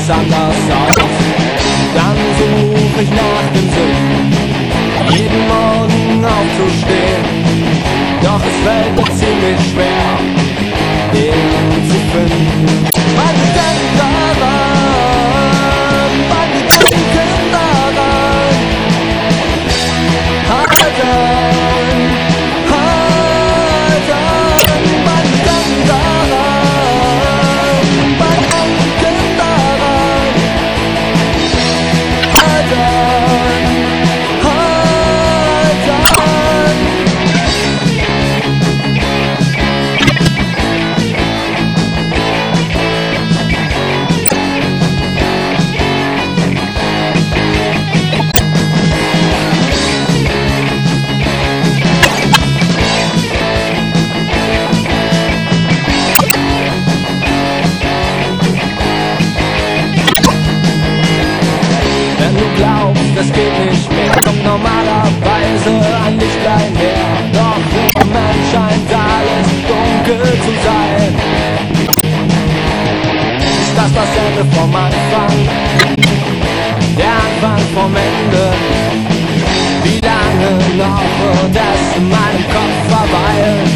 ganz anders aus. Dann such ich nach dem Sinn, jeden Morgen aufzustehen. Doch es fällt mir ziemlich schwer, den zu finden. Meine Gedanken daran, meine Gedanken daran, halt an, halt an. Meine Gedanken daran, meine Gedanken daran, halt an, halt an. Wenn du glaubst, es geht nicht mehr, kommt normalerweise ein Lichtlein her. Doch im Moment scheint alles dunkel zu sein. Ist das das Ende vom Anfang? Der Anfang vom Ende? Wie lange noch wird es in meinem Kopf verweilen?